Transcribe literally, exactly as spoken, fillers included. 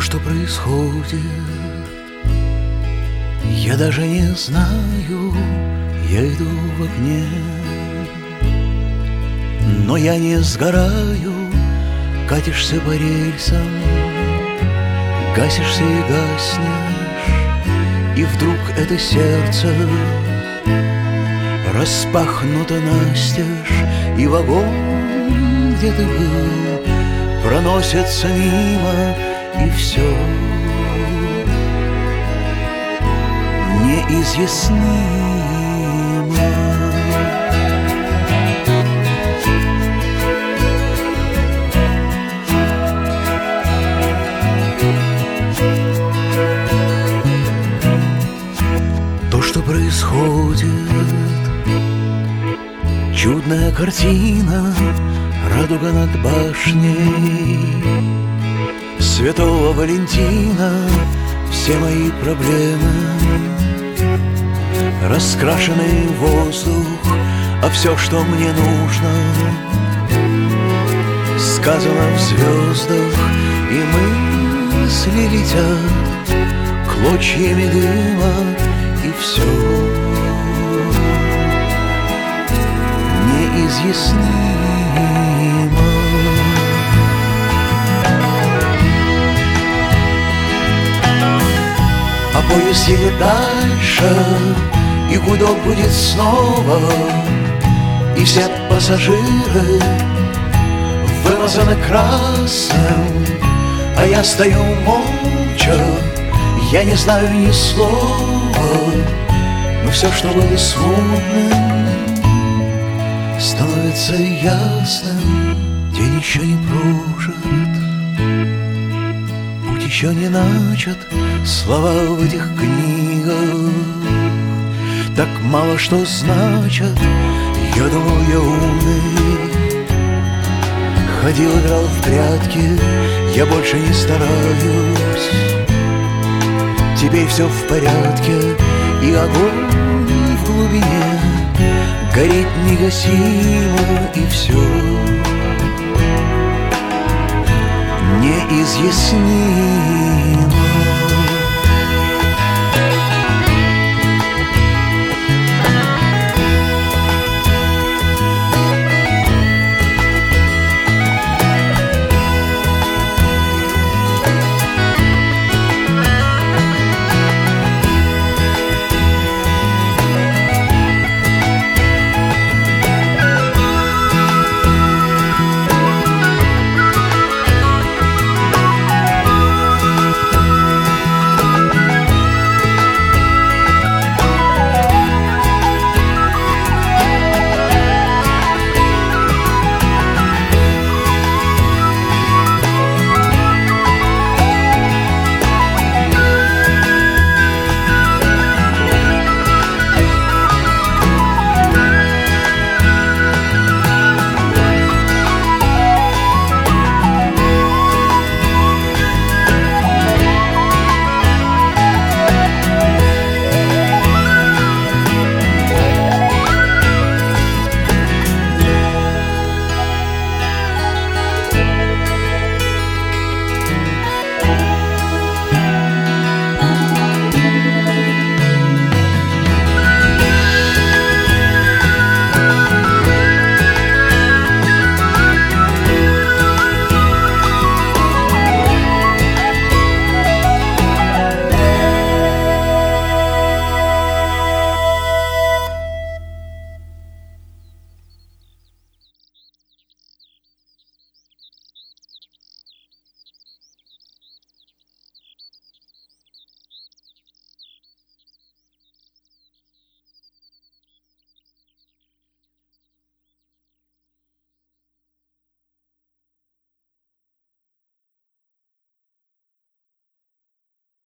что происходит, я даже не знаю, я иду в огне. Но я не сгораю, катишься по рельсам, гасишься и гаснешь, и вдруг это сердце распахнуто настежь, и вагон, где ты был, проносится мимо, и все неизъяснимо. То, что происходит, чудная картина, радуга над башней Святого Валентина, все мои проблемы, раскрашенный воздух, а все, что мне нужно, сказано в звездах, и мысли летят клочьями дыма, и все неизъяснимо. А поезд едет дальше, и гудок будет снова, и все пассажиры вымазаны красным, а я стою молча, я не знаю ни слова, но все, что было смутным, становится ясным. День еще не прожит, путь еще не начат, слова в этих книгах так мало что значат. Я думал, я умный, ходил, играл в прятки, я больше не стараюсь. Теперь все в порядке, и огонь в глубине горит негасимо, и все неизъяснимо.